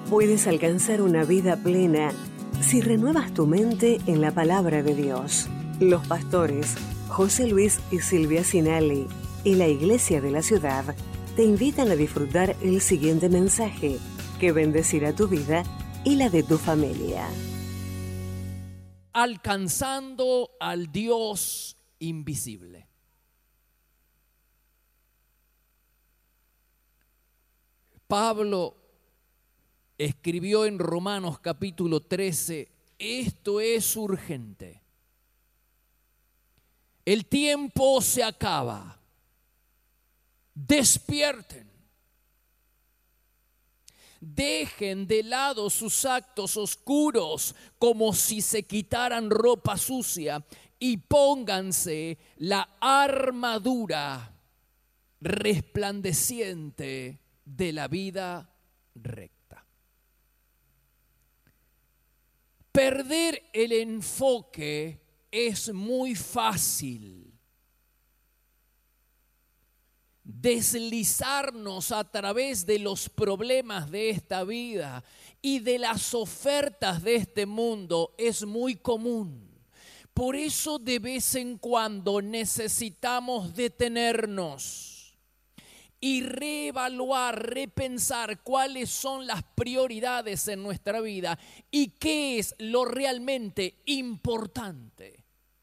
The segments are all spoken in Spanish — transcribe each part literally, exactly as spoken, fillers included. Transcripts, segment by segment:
Puedes alcanzar una vida plena si renuevas tu mente en la palabra de Dios. Los pastores José Luis y Silvia Sinali y la Iglesia de la Ciudad te invitan a disfrutar el siguiente mensaje que bendecirá tu vida y la de tu familia. Alcanzando al Dios invisible. Pablo escribió en Romanos capítulo trece, esto es urgente. El tiempo se acaba. Despierten. Dejen de lado sus actos oscuros como si se quitaran ropa sucia y pónganse la armadura resplandeciente de la vida recta. Perder el enfoque es muy fácil. Deslizarnos a través de los problemas de esta vida y de las ofertas de este mundo es muy común. Por eso de vez en cuando necesitamos detenernos y reevaluar, repensar cuáles son las prioridades en nuestra vida y qué es lo realmente importante.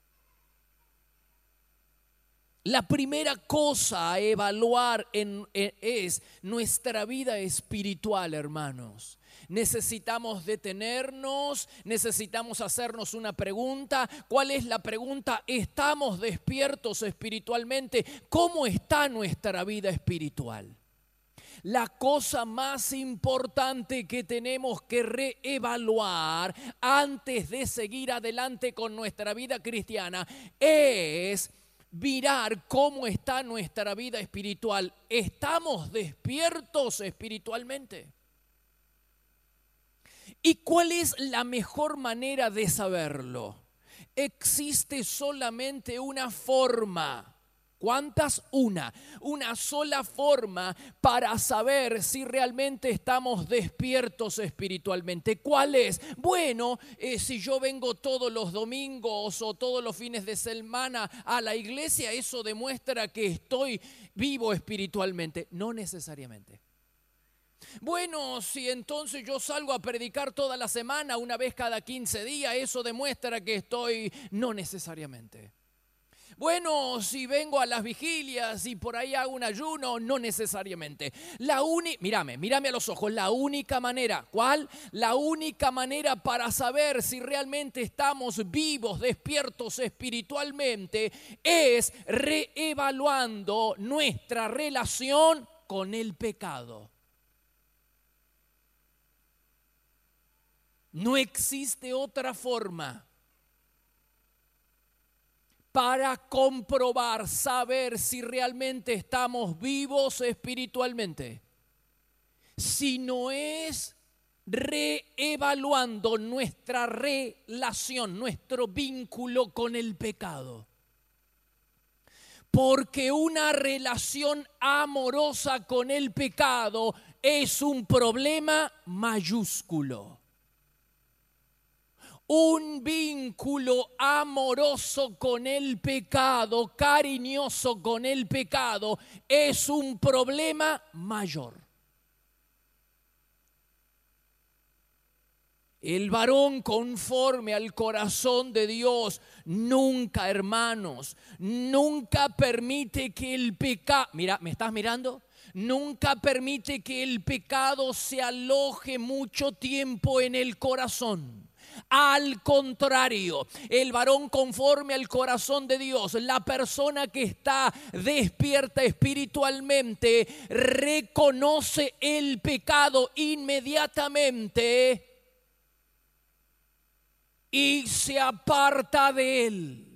La primera cosa a evaluar en, en, es nuestra vida espiritual, hermanos. Necesitamos detenernos, necesitamos hacernos una pregunta. ¿Cuál es la pregunta? ¿Estamos despiertos espiritualmente? ¿Cómo está nuestra vida espiritual? La cosa más importante que tenemos que reevaluar antes de seguir adelante con nuestra vida cristiana es mirar cómo está nuestra vida espiritual. ¿Estamos despiertos espiritualmente? ¿Y cuál es la mejor manera de saberlo? Existe solamente una forma. ¿Cuántas? Una. Una sola forma para saber si realmente estamos despiertos espiritualmente. ¿Cuál es? Bueno, eh, si yo vengo todos los domingos o todos los fines de semana a la iglesia, eso demuestra que estoy vivo espiritualmente. No necesariamente. Bueno, si entonces yo salgo a predicar toda la semana, una vez cada quince días, eso demuestra que estoy... No necesariamente. Bueno, si vengo a las vigilias y por ahí hago un ayuno, no necesariamente. La única, mírame, mírame a los ojos, la única manera, ¿cuál? La única manera para saber si realmente estamos vivos, despiertos espiritualmente, es reevaluando nuestra relación con el pecado. No existe otra forma para comprobar, saber si realmente estamos vivos espiritualmente, si no es reevaluando nuestra relación, nuestro vínculo con el pecado. Porque una relación amorosa con el pecado es un problema mayúsculo. Un vínculo amoroso con el pecado, cariñoso con el pecado, es un problema mayor. El varón conforme al corazón de Dios nunca, hermanos, nunca permite que el pecado, mira, ¿me estás mirando? Nunca permite que el pecado se aloje mucho tiempo en el corazón. Al contrario, el varón conforme al corazón de Dios, la persona que está despierta espiritualmente, reconoce el pecado inmediatamente y se aparta de él.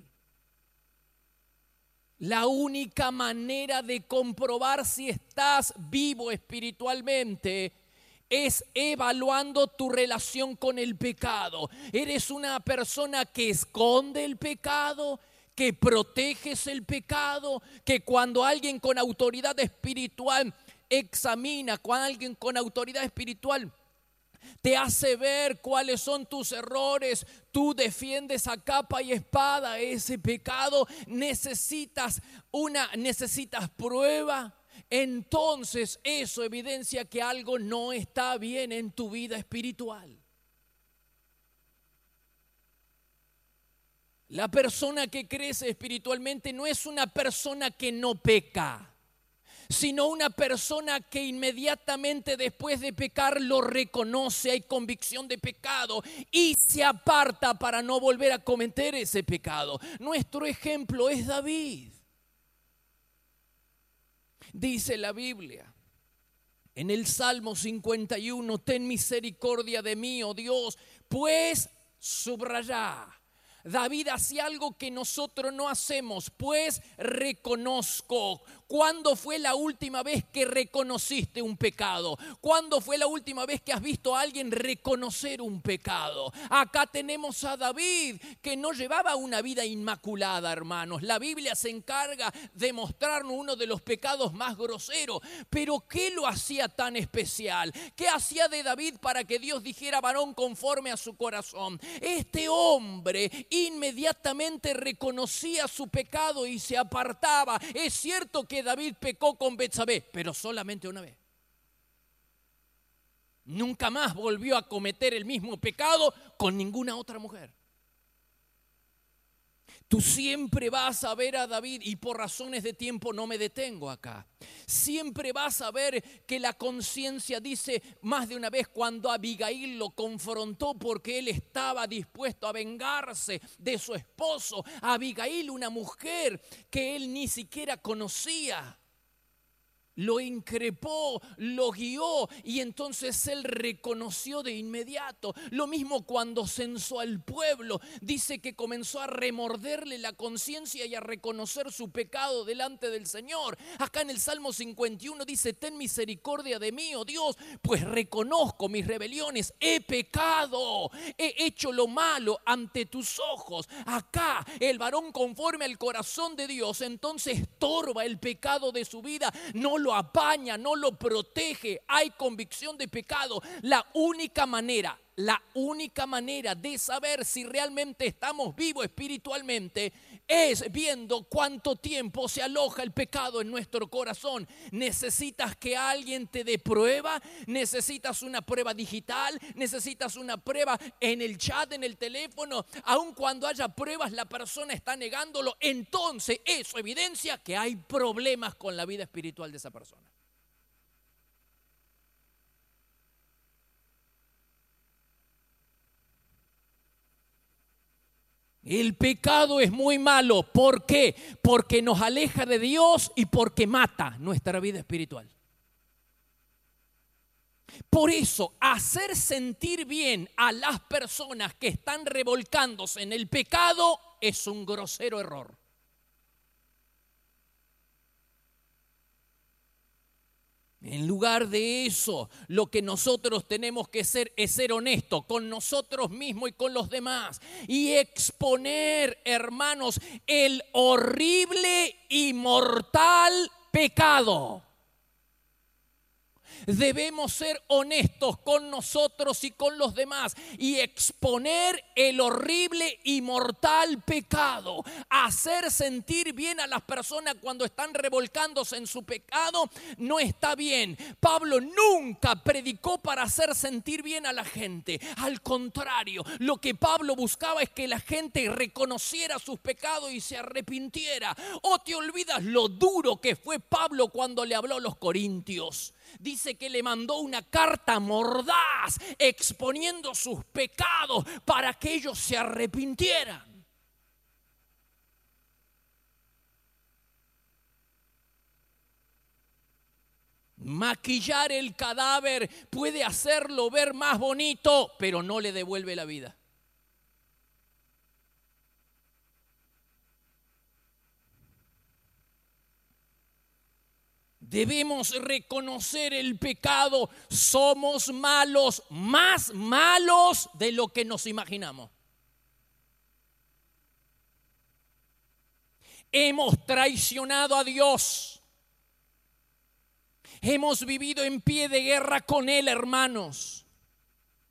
La única manera de comprobar si estás vivo espiritualmente es evaluando tu relación con el pecado. ¿Eres una persona que esconde el pecado, que proteges el pecado, que cuando alguien con autoridad espiritual examina, cuando alguien con autoridad espiritual te hace ver cuáles son tus errores. Tú defiendes a capa y espada ese pecado. Necesitas una, necesitas prueba. Entonces eso evidencia que algo no está bien en tu vida espiritual. La persona que crece espiritualmente no es una persona que no peca, sino una persona que inmediatamente después de pecar lo reconoce, hay convicción de pecado y se aparta para no volver a cometer ese pecado. Nuestro ejemplo es David. Dice la Biblia en el Salmo cincuenta y uno, ten misericordia de mí, oh Dios, pues subrayá. David hacía algo que nosotros no hacemos, pues reconozco. ¿Cuándo fue la última vez que reconociste un pecado? ¿Cuándo fue la última vez que has visto a alguien reconocer un pecado? Acá tenemos a David, que no llevaba una vida inmaculada, hermanos. La Biblia se encarga de mostrarnos uno de los pecados más groseros. Pero ¿qué lo hacía tan especial? ¿Qué hacía de David para que Dios dijera varón conforme a su corazón? Este hombre inmediatamente reconocía su pecado y se apartaba. Es cierto que David pecó con Betsabé, pero solamente una vez. Nunca más volvió a cometer el mismo pecado con ninguna otra mujer. Tú siempre vas a ver a David, y por razones de tiempo no me detengo acá. Siempre vas a ver que la conciencia dice más de una vez cuando Abigail lo confrontó porque él estaba dispuesto a vengarse de su esposo. Abigail, una mujer que él ni siquiera conocía. Lo increpó, lo guió y entonces él reconoció de inmediato. Lo mismo cuando censó al pueblo. Dice que comenzó a remorderle la conciencia y a reconocer su pecado delante del Señor. Acá en el Salmo cincuenta y uno dice, ten misericordia de mí, oh Dios, pues reconozco mis rebeliones. He pecado, he hecho lo malo ante tus ojos. Acá el varón conforme al corazón de Dios entonces estorba el pecado de su vida. No lo lo apaña, no lo protege, hay convicción de pecado. La única manera, la única manera de saber si realmente estamos vivos espiritualmente es viendo cuánto tiempo se aloja el pecado en nuestro corazón. Necesitas que alguien te dé prueba, necesitas una prueba digital, necesitas una prueba en el chat, en el teléfono. Aun cuando haya pruebas, la persona está negándolo. Entonces eso evidencia que hay problemas con la vida espiritual de esa persona. El pecado es muy malo. ¿Por qué? Porque nos aleja de Dios y porque mata nuestra vida espiritual. Por eso, hacer sentir bien a las personas que están revolcándose en el pecado es un grosero error. En lugar de eso, lo que nosotros tenemos que ser es ser honestos con nosotros mismos y con los demás y exponer, hermanos, el horrible y mortal pecado. Debemos ser honestos con nosotros y con los demás y exponer el horrible y mortal pecado. Hacer sentir bien a las personas cuando están revolcándose en su pecado no está bien. Pablo nunca predicó para hacer sentir bien a la gente. Al contrario, lo que Pablo buscaba es que la gente reconociera sus pecados y se arrepintiera. ¿O te olvidas lo duro que fue Pablo cuando le habló a los corintios? Dice que le mandó una carta mordaz exponiendo sus pecados para que ellos se arrepintieran. Maquillar el cadáver puede hacerlo ver más bonito, pero no le devuelve la vida. Debemos reconocer el pecado. Somos malos, más malos de lo que nos imaginamos. Hemos traicionado a Dios. Hemos vivido en pie de guerra con Él, hermanos.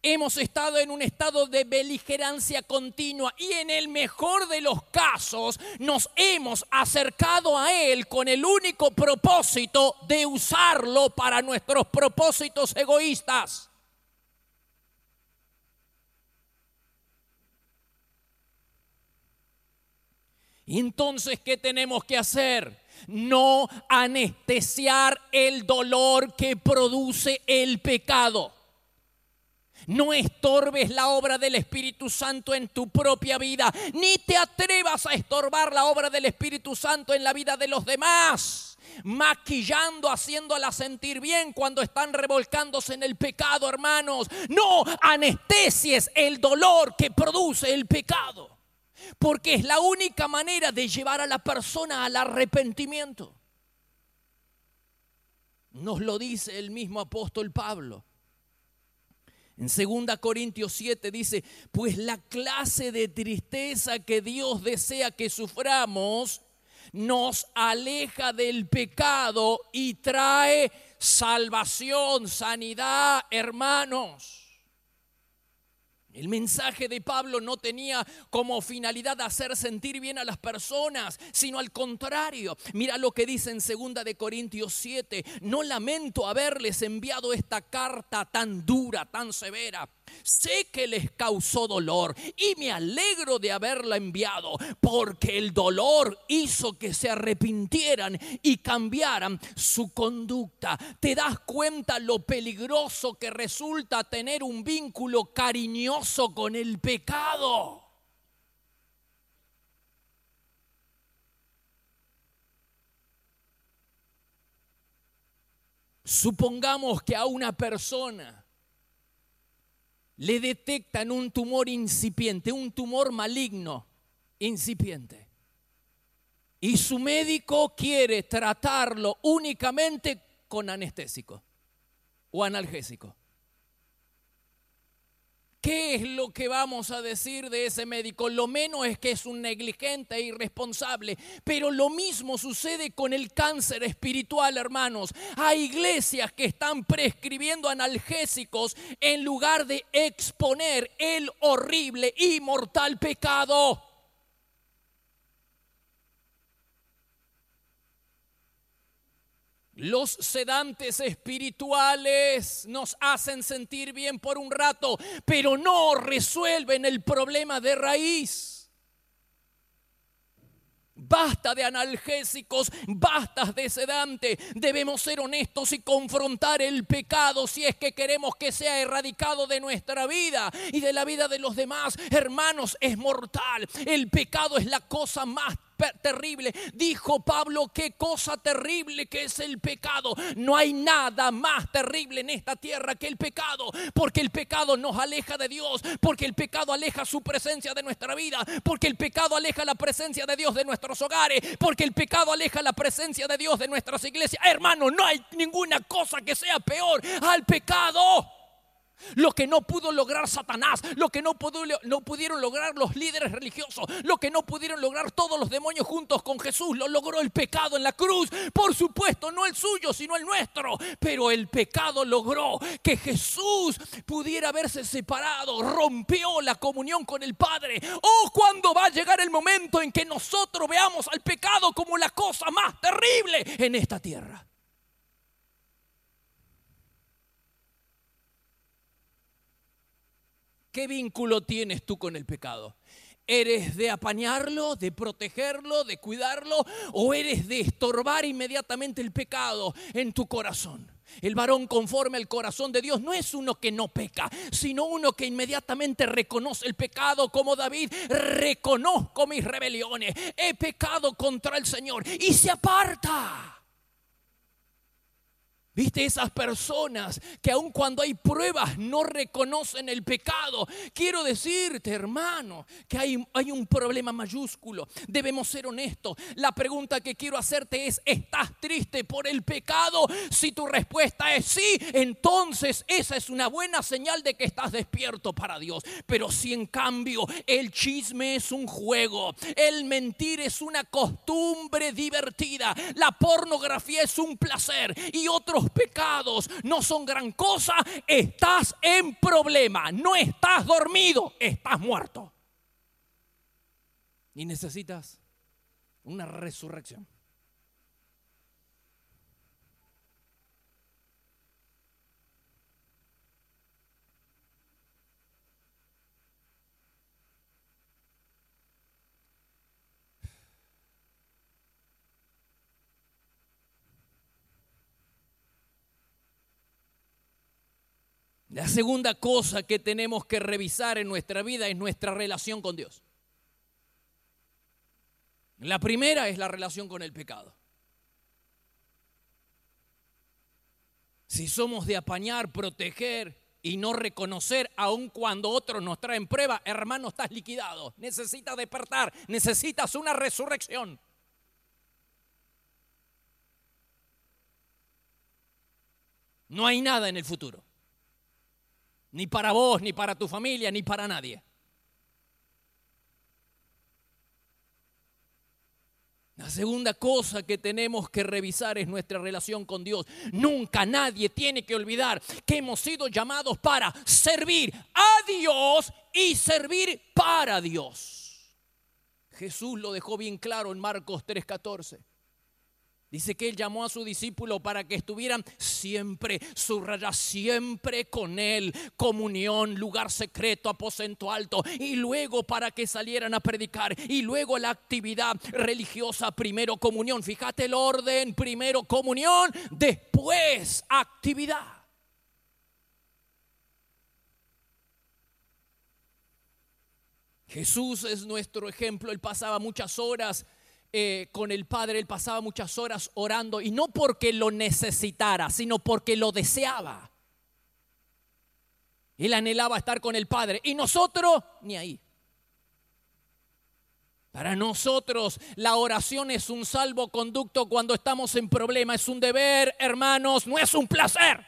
hemos estado en un estado de beligerancia continua y en el mejor de los casos nos hemos acercado a Él con el único propósito de usarlo para nuestros propósitos egoístas. Y entonces, ¿qué tenemos que hacer? No anestesiar el dolor que produce el pecado. No estorbes la obra del Espíritu Santo en tu propia vida, ni te atrevas a estorbar la obra del Espíritu Santo en la vida de los demás, maquillando, haciéndola sentir bien cuando están revolcándose en el pecado, hermanos. No anestesies el dolor que produce el pecado, porque es la única manera de llevar a la persona al arrepentimiento. Nos lo dice el mismo apóstol Pablo. En segunda Corintios siete dice: pues la clase de tristeza que Dios desea que suframos nos aleja del pecado y trae salvación, sanidad, hermanos. El mensaje de Pablo no tenía como finalidad hacer sentir bien a las personas, sino al contrario. Mira lo que dice en segunda de Corintios siete: no lamento haberles enviado esta carta tan dura, tan severa. Sé que les causó dolor y me alegro de haberla enviado, porque el dolor hizo que se arrepintieran y cambiaran su conducta. ¿Te das cuenta lo peligroso que resulta tener un vínculo cariñoso con el pecado? Supongamos que a una persona le detectan un tumor incipiente, un tumor maligno incipiente, y su médico quiere tratarlo únicamente con anestésico o analgésico. ¿Qué es lo que vamos a decir de ese médico? Lo menos es que es un negligente e irresponsable, pero lo mismo sucede con el cáncer espiritual, hermanos. Hay iglesias que están prescribiendo analgésicos en lugar de exponer el horrible y mortal pecado. Los sedantes espirituales nos hacen sentir bien por un rato, pero no resuelven el problema de raíz. Basta de analgésicos, basta de sedante. Debemos ser honestos y confrontar el pecado si es que queremos que sea erradicado de nuestra vida y de la vida de los demás. Hermanos, es mortal. El pecado es la cosa más terrible. Dijo Pablo: qué cosa terrible que es el pecado. No hay nada más terrible en esta tierra que el pecado, porque el pecado nos aleja de Dios, porque el pecado aleja su presencia de nuestra vida, porque el pecado aleja la presencia de Dios de nuestros hogares, porque el pecado aleja la presencia de Dios de nuestras iglesias. Hermano, no hay ninguna cosa que sea peor al pecado. Lo que no pudo lograr Satanás, lo que no, pudo, no pudieron lograr los líderes religiosos, lo que no pudieron lograr todos los demonios juntos con Jesús, lo logró el pecado en la cruz. Por supuesto, no el suyo, sino el nuestro. Pero el pecado logró que Jesús pudiera haberse separado, rompió la comunión con el Padre. Oh, ¿cuándo va a llegar el momento en que nosotros veamos al pecado como la cosa más terrible en esta tierra? ¿Qué vínculo tienes tú con el pecado? ¿Eres de apañarlo, de protegerlo, de cuidarlo? ¿O eres de estorbar inmediatamente el pecado en tu corazón? El varón conforme al corazón de Dios no es uno que no peca, sino uno que inmediatamente reconoce el pecado, como David: reconozco mis rebeliones, he pecado contra el Señor, y se aparta. ¿Viste? Esas personas que aun cuando hay pruebas no reconocen el pecado. Quiero decirte, hermano, que hay, hay un problema mayúsculo. Debemos ser honestos. La pregunta que quiero hacerte es: ¿estás triste por el pecado? Si tu respuesta es sí, entonces esa es una buena señal de que estás despierto para Dios. Pero si en cambio el chisme es un juego, el mentir es una costumbre divertida, la pornografía es un placer y otros los pecados no son gran cosa, estás en problema. No estás dormido, estás muerto. Y necesitas una resurrección. La segunda cosa que tenemos que revisar en nuestra vida es nuestra relación con Dios. La primera es la relación con el pecado. Si somos de apañar, proteger y no reconocer, aun cuando otros nos traen prueba, hermano, estás liquidado. Necesitas despertar, necesitas una resurrección. No hay nada en el futuro. Ni para vos, ni para tu familia, ni para nadie. La segunda cosa que tenemos que revisar es nuestra relación con Dios. Nunca nadie tiene que olvidar que hemos sido llamados para servir a Dios y servir para Dios. Jesús lo dejó bien claro en Marcos tres catorce. Dice que Él llamó a su discípulo para que estuvieran siempre, subraya, siempre con Él. Comunión, lugar secreto, aposento alto. Y luego para que salieran a predicar. Y luego la actividad religiosa, primero comunión. Fíjate el orden, primero comunión, después actividad. Jesús es nuestro ejemplo. Él pasaba muchas horas Eh, con el Padre, Él pasaba muchas horas orando, y no porque lo necesitara, sino porque lo deseaba. Él anhelaba estar con el Padre, y nosotros ni ahí. Para nosotros la oración es un salvoconducto cuando estamos en problema, es un deber, hermanos, no es un placer.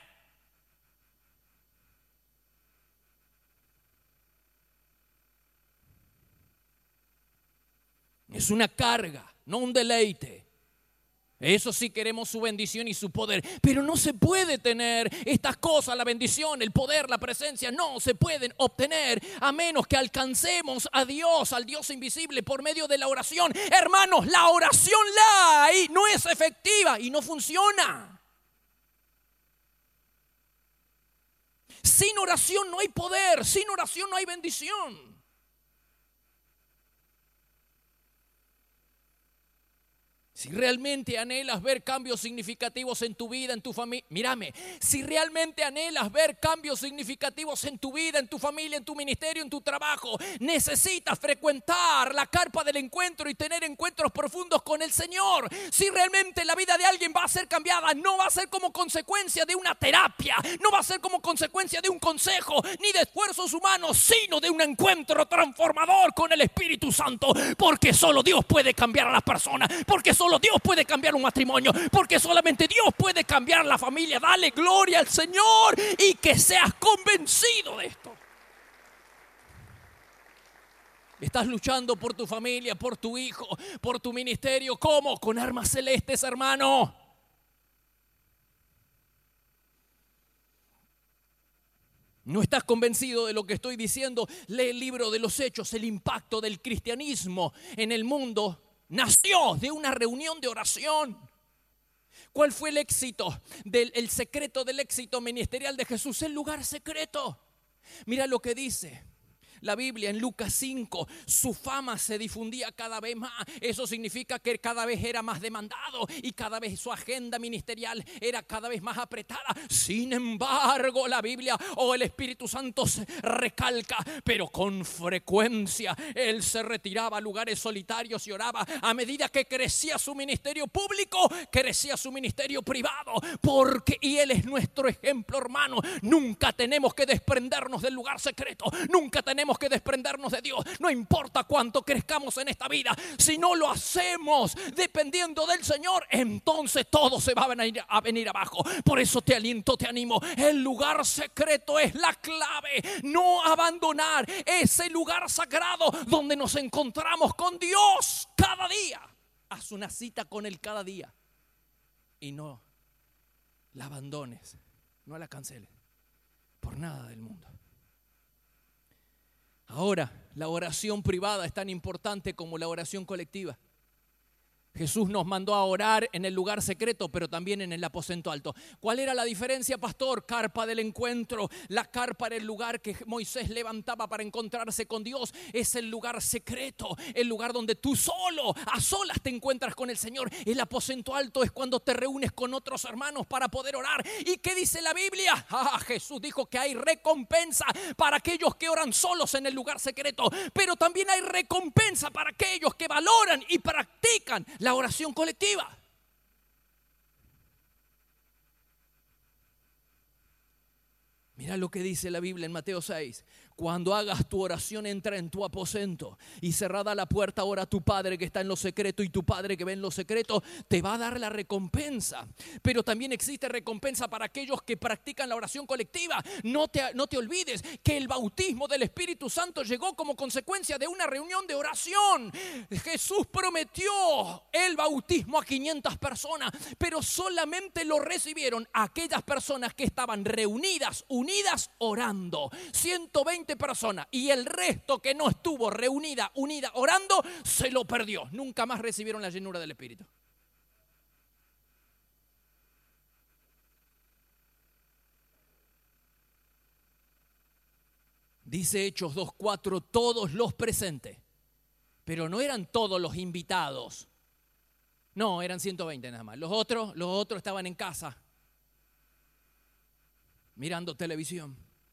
Es una carga, no un deleite. Eso sí, queremos su bendición y su poder, pero no se puede tener estas cosas, la bendición, el poder, la presencia, no se pueden obtener a menos que alcancemos a Dios, al Dios invisible, por medio de la oración. Hermanos, la oración light no es efectiva y no funciona. Sin oración no hay poder, sin oración no hay bendición. Si realmente anhelas ver cambios significativos en tu vida, en tu familia, mírame, si realmente anhelas ver cambios significativos en tu vida, en tu familia, en tu ministerio, en tu trabajo, necesitas frecuentar la carpa del encuentro y tener encuentros profundos con el Señor. Si realmente la vida de alguien va a ser cambiada, no va a ser como consecuencia de una terapia, no va a ser como consecuencia de un consejo, ni de esfuerzos humanos, sino de un encuentro transformador con el Espíritu Santo, porque solo Dios puede cambiar a las personas, porque solo Solo Dios puede cambiar un matrimonio, porque solamente Dios puede cambiar la familia. Dale gloria al Señor y que seas convencido de esto. Estás luchando por tu familia, por tu hijo, por tu ministerio. ¿Cómo? Con armas celestes, hermano. ¿No estás convencido de lo que estoy diciendo? Lee el libro de los Hechos. El impacto del cristianismo en el mundo nació de una reunión de oración. ¿Cuál fue el éxito? Del, el secreto del éxito ministerial de Jesús, el lugar secreto. Mira lo que dice la Biblia en Lucas cinco. Su fama se difundía cada vez más. Eso significa que cada vez era más demandado y cada vez su agenda ministerial era cada vez más apretada. Sin embargo, la Biblia o oh, el Espíritu Santo se recalca, pero con frecuencia Él se retiraba a lugares solitarios y oraba. A medida que crecía su ministerio público, crecía su ministerio privado, porque y Él es nuestro ejemplo, hermano. Nunca tenemos que desprendernos del lugar secreto. Nunca tenemos que desprendernos de Dios. No importa cuánto crezcamos en esta vida, si no lo hacemos dependiendo del Señor, entonces todo se va a venir, a venir abajo. Por eso te aliento, te animo. El lugar secreto es la clave. No abandonar ese lugar sagrado donde nos encontramos con Dios cada día. Haz una cita con Él cada día y no la abandones, no la canceles, por nada del mundo. Ahora, la oración privada es tan importante como la oración colectiva. Jesús nos mandó a orar en el lugar secreto, pero también en el aposento alto. ¿Cuál era la diferencia, pastor? Carpa del encuentro. La carpa era el lugar que Moisés levantaba para encontrarse con Dios. Es el lugar secreto, el lugar donde tú solo, a solas te encuentras con el Señor. El aposento alto es cuando te reúnes con otros hermanos para poder orar. ¿Y qué dice la Biblia? Ah, Jesús dijo que hay recompensa para aquellos que oran solos en el lugar secreto, pero también hay recompensa para aquellos que valoran y practican la oración colectiva. Mira lo que dice la Biblia en Mateo seis. Cuando hagas tu oración, entra en tu aposento y cerrada la puerta, ora a tu Padre que está en lo secreto, y tu Padre que ve en lo secreto te va a dar la recompensa. Pero también existe recompensa para aquellos que practican la oración colectiva. No te, no te olvides que el bautismo del Espíritu Santo llegó como consecuencia de una reunión de oración. Jesús prometió el bautismo a quinientas personas, pero solamente lo recibieron aquellas personas que estaban reunidas, unidas, orando. ciento veinte personas, y el resto que no estuvo reunida, unida, orando, se lo perdió. Nunca más recibieron la llenura del Espíritu. Dice Hechos dos cuatro, todos los presentes, pero no eran todos los invitados. No, eran ciento veinte nada más. Los otros, los otros estaban en casa, mirando televisión.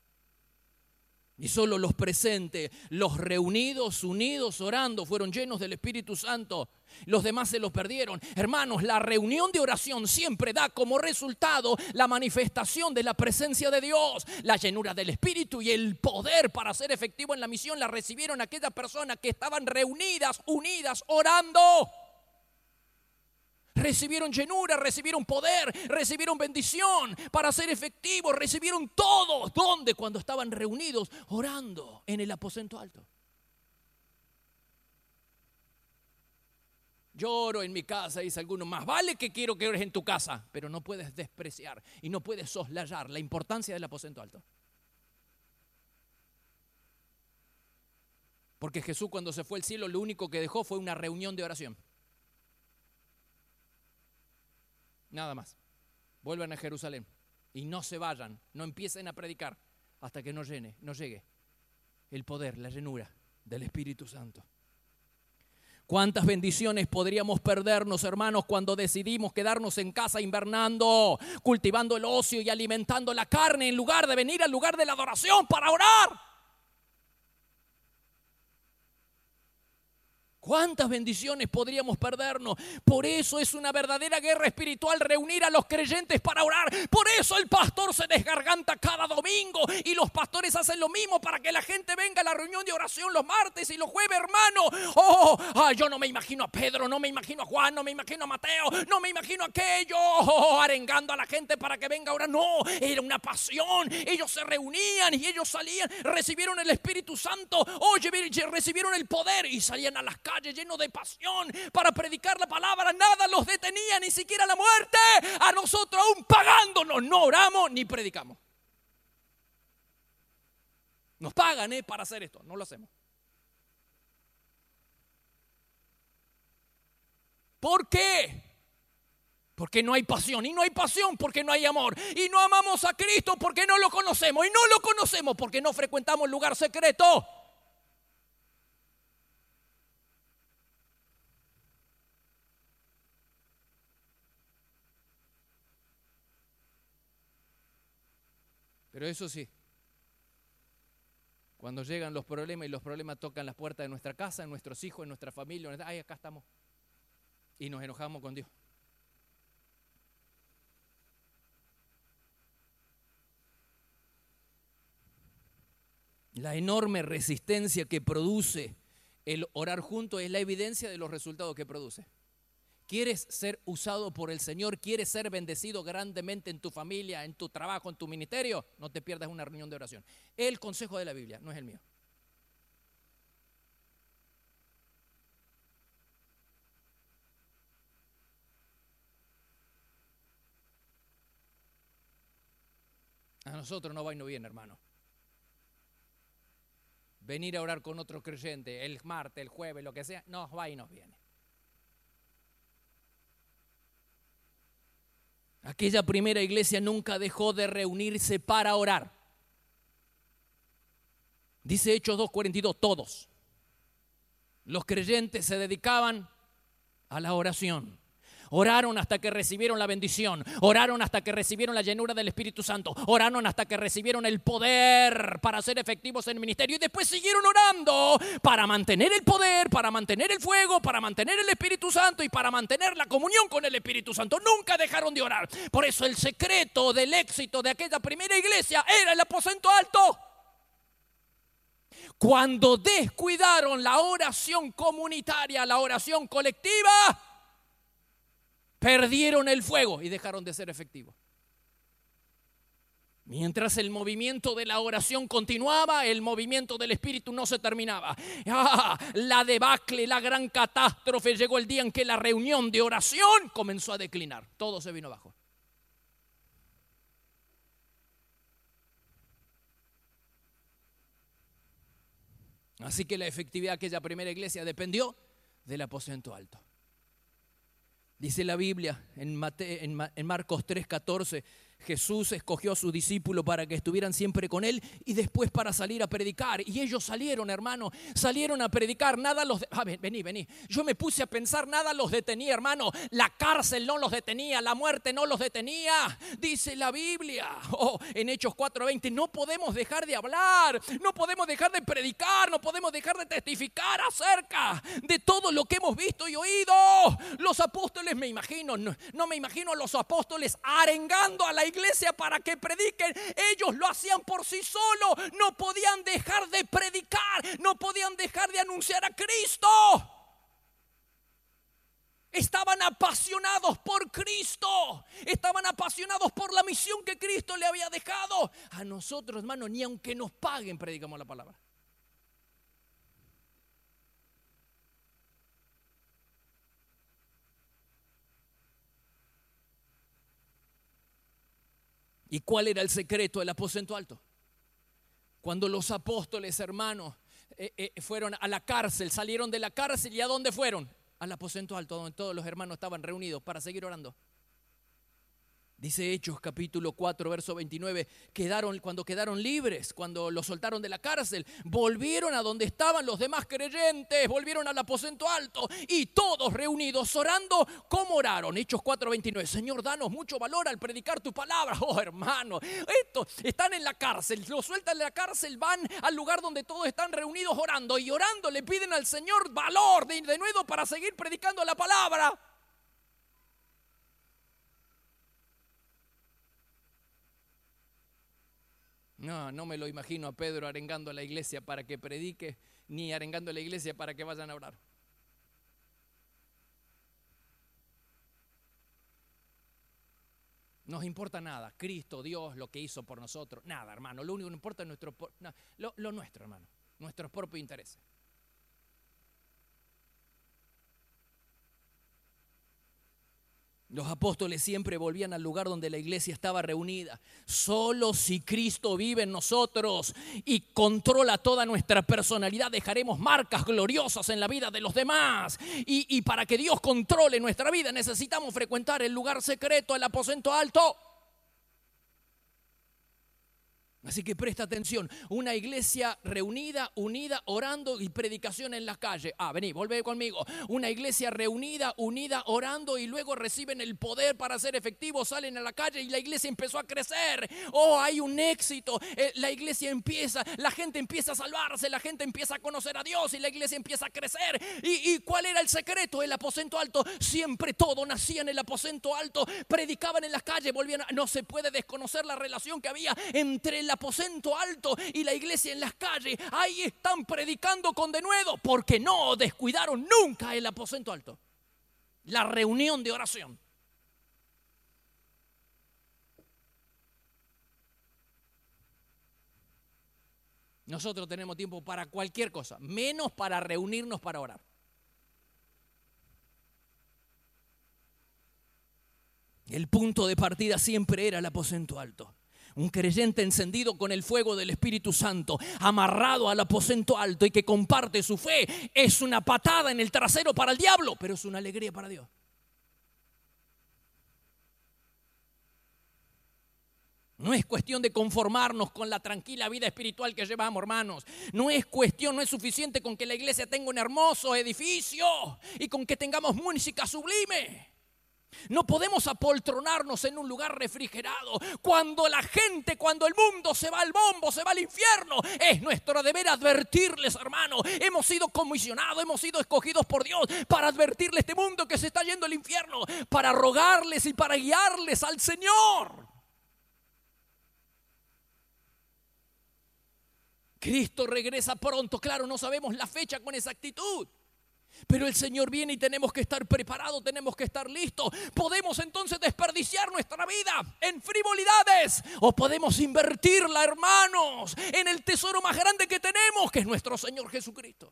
Y solo los presentes, los reunidos, unidos, orando, fueron llenos del Espíritu Santo. Los demás se los perdieron. Hermanos, la reunión de oración siempre da como resultado la manifestación de la presencia de Dios. La llenura del Espíritu y el poder para ser efectivo en la misión la recibieron aquellas personas que estaban reunidas, unidas, orando. Recibieron llenura, recibieron poder, recibieron bendición para ser efectivos, recibieron todo. ¿Dónde? Cuando estaban reunidos orando en el aposento alto. Yo oro en mi casa, dice alguno más. Vale que quiero que ores en tu casa, pero no puedes despreciar y no puedes soslayar la importancia del aposento alto. Porque Jesús, cuando se fue al cielo, lo único que dejó fue una reunión de oración. Nada más. Vuelvan a Jerusalén y no se vayan, no empiecen a predicar hasta que no llene, no llegue el poder, la llenura del Espíritu Santo. ¿Cuántas bendiciones podríamos perdernos, hermanos, cuando decidimos quedarnos en casa invernando, cultivando el ocio y alimentando la carne en lugar de venir al lugar de la adoración para orar? ¿Cuántas bendiciones podríamos perdernos? Por eso es una verdadera guerra espiritual reunir a los creyentes para orar. Por eso el pastor se desgarganta cada domingo y los pastores hacen lo mismo para que la gente venga a la reunión de oración los martes y los jueves, hermano. Oh, ah, yo no me imagino a Pedro, no me imagino a Juan, no me imagino a Mateo, no me imagino a aquello oh, arengando a la gente para que venga a orar. No, era una pasión. Ellos se reunían y ellos salían, recibieron el Espíritu Santo, oye, recibieron el poder y salían a las calles lleno de pasión para predicar la palabra. Nada los detenía, ni siquiera la muerte. A nosotros, aún pagándonos, no oramos ni predicamos. Nos pagan eh, para hacer esto, no lo hacemos. ¿Por qué? Porque no hay pasión, y no hay pasión porque no hay amor, y no amamos a Cristo porque no lo conocemos, y no lo conocemos porque no frecuentamos el lugar secreto. Pero eso sí, cuando llegan los problemas y los problemas tocan las puertas de nuestra casa, en nuestros hijos, en nuestra familia, ay, acá estamos. Y nos enojamos con Dios. La enorme resistencia que produce el orar juntos es la evidencia de los resultados que produce. ¿Quieres ser usado por el Señor? ¿Quieres ser bendecido grandemente en tu familia, en tu trabajo, en tu ministerio? No te pierdas una reunión de oración. El consejo de la Biblia, no es el mío. A nosotros no va y no viene, hermano. Venir a orar con otro creyente el martes, el jueves, lo que sea, nos va y nos viene. Aquella primera iglesia nunca dejó de reunirse para orar. Dice Hechos dos cuarenta y dos, todos los creyentes se dedicaban a la oración. Oraron hasta que recibieron la bendición. Oraron hasta que recibieron la llenura del Espíritu Santo. Oraron hasta que recibieron el poder para ser efectivos en el ministerio. Y después siguieron orando para mantener el poder, para mantener el fuego, para mantener el Espíritu Santo y para mantener la comunión con el Espíritu Santo. Nunca dejaron de orar. Por eso el secreto del éxito de aquella primera iglesia era el aposento alto. Cuando descuidaron la oración comunitaria, la oración colectiva, perdieron el fuego y dejaron de ser efectivos. Mientras el movimiento de la oración continuaba, el movimiento del Espíritu no se terminaba. Ah, la debacle, la gran catástrofe, llegó el día en que la reunión de oración comenzó a declinar. Todo se vino abajo. Así que la efectividad de aquella primera iglesia dependió del aposento alto. Dice la Biblia en, Mate, en, en Marcos tres catorce, Jesús escogió a sus discípulos para que estuvieran siempre con él y después para salir a predicar. Y ellos salieron, hermano, salieron a predicar. Nada los... De... Ah, vení, vení. Yo me puse a pensar, nada los detenía, hermano. La cárcel no los detenía, la muerte no los detenía. Dice la Biblia, oh, en Hechos cuatro veinte, no podemos dejar de hablar, no podemos dejar de predicar, no podemos dejar de testificar acerca de todo lo que hemos visto y oído. Los apóstoles, me imagino, no, no me imagino a los apóstoles arengando a la iglesia para que prediquen. Ellos lo hacían por sí solos. No podían dejar de predicar, no podían dejar de anunciar a Cristo. Estaban apasionados por Cristo, estaban apasionados por la misión que Cristo le había dejado. A nosotros, hermano, ni aunque nos paguen predicamos la palabra. ¿Y cuál era el secreto del aposento alto? Cuando los apóstoles, hermanos, eh, eh, fueron a la cárcel, salieron de la cárcel, ¿y a dónde fueron? Al aposento alto, donde todos los hermanos estaban reunidos para seguir orando. Dice Hechos capítulo cuatro, verso veintinueve, quedaron, cuando quedaron libres, cuando los soltaron de la cárcel, volvieron a donde estaban los demás creyentes, volvieron al aposento alto y todos reunidos orando, ¿cómo oraron? Hechos cuatro veintinueve, Señor, danos mucho valor al predicar tu palabra. Oh, hermano, estos están en la cárcel, los sueltan de la cárcel, van al lugar donde todos están reunidos orando y orando le piden al Señor valor de, de nuevo para seguir predicando la palabra. No, no me lo imagino a Pedro arengando a la iglesia para que predique, ni arengando a la iglesia para que vayan a orar. Nos importa nada, Cristo, Dios, lo que hizo por nosotros, nada, hermano. Lo único que nos importa es nuestro, no, lo, lo nuestro, hermano, nuestros propios intereses. Los apóstoles siempre volvían al lugar donde la iglesia estaba reunida. Solo si Cristo vive en nosotros y controla toda nuestra personalidad, dejaremos marcas gloriosas en la vida de los demás. Y, y para que Dios controle nuestra vida, necesitamos frecuentar el lugar secreto, el aposento alto. Así que presta atención, una iglesia reunida, unida, orando y predicación en la calle. Ah, vení, volvé conmigo. Una iglesia reunida, unida, orando y luego reciben el poder para ser efectivos, salen a la calle y la iglesia empezó a crecer. Oh, hay un éxito. Eh, la iglesia empieza, la gente empieza a salvarse, la gente empieza a conocer a Dios y la iglesia empieza a crecer. ¿Y, y cuál era el secreto? El aposento alto. Siempre todo nacía en el aposento alto. Predicaban en las calles, volvían a... No se puede desconocer la relación que había entre la aposento alto y la iglesia en las calles. Ahí están predicando con denuedo porque no descuidaron nunca el aposento alto, la reunión de oración. Nosotros tenemos tiempo para cualquier cosa, menos para reunirnos para orar. El punto de partida siempre era el aposento alto. Un creyente encendido con el fuego del Espíritu Santo, amarrado al aposento alto y que comparte su fe, es una patada en el trasero para el diablo, pero es una alegría para Dios. No es cuestión de conformarnos con la tranquila vida espiritual que llevamos, hermanos. No es cuestión, no es suficiente con que la iglesia tenga un hermoso edificio y con que tengamos música sublime. No podemos apoltronarnos en un lugar refrigerado. Cuando la gente, cuando el mundo se va al bombo, se va al infierno, es nuestro deber advertirles, hermano. Hemos sido comisionados, hemos sido escogidos por Dios para advertirles a este mundo que se está yendo al infierno, para rogarles y para guiarles al Señor. Cristo regresa pronto, claro, no sabemos la fecha con exactitud. Pero el Señor viene y tenemos que estar preparados, tenemos que estar listos. ¿Podemos entonces desperdiciar nuestra vida en frivolidades? ¿O podemos invertirla, hermanos, en el tesoro más grande que tenemos, que es nuestro Señor Jesucristo?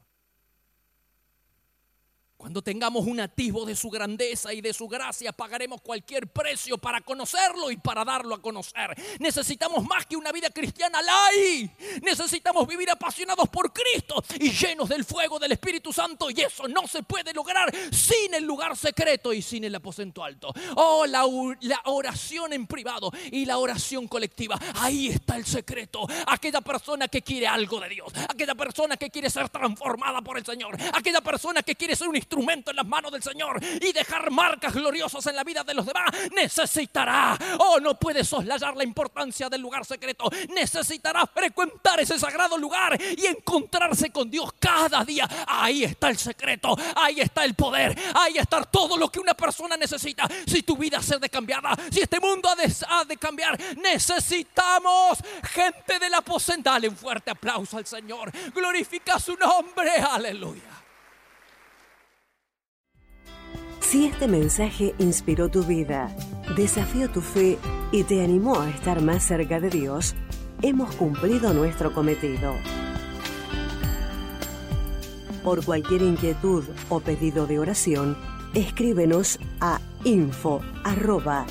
Cuando tengamos un atisbo de su grandeza y de su gracia, pagaremos cualquier precio para conocerlo y para darlo a conocer. Necesitamos más que una vida cristiana light. Necesitamos vivir apasionados por Cristo y llenos del fuego del Espíritu Santo. Y eso no se puede lograr sin el lugar secreto y sin el aposento alto. Oh, la, la oración en privado y la oración colectiva. Ahí está el secreto. Aquella persona que quiere algo de Dios. Aquella persona que quiere ser transformada por el Señor. Aquella persona que quiere ser un instrumento en las manos del Señor y dejar marcas gloriosas en la vida de los demás, necesitará, oh, no puede soslayar la importancia del lugar secreto, necesitará frecuentar ese sagrado lugar y encontrarse con Dios cada día. Ahí está el secreto, ahí está el poder, ahí está todo lo que una persona necesita. Si tu vida ha de cambiada, si este mundo ha de, ha de cambiar, necesitamos gente del aposento. Dale un fuerte aplauso al Señor, glorifica su nombre, aleluya. Si este mensaje inspiró tu vida, desafió tu fe y te animó a estar más cerca de Dios, hemos cumplido nuestro cometido. Por cualquier inquietud o pedido de oración, escríbenos a info arroba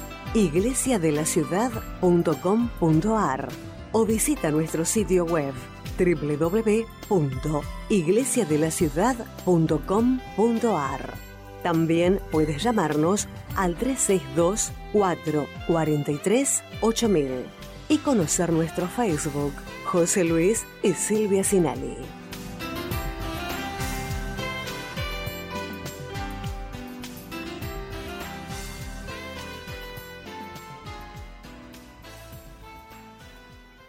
iglesiadelaciudad.com.ar o visita nuestro sitio web doble u doble u doble u punto iglesiadelaciudad punto com punto ar. También puedes llamarnos al tres seis dos, cuatro cuatro tres, ocho mil y conocer nuestro Facebook, José Luis y Silvia Sinali.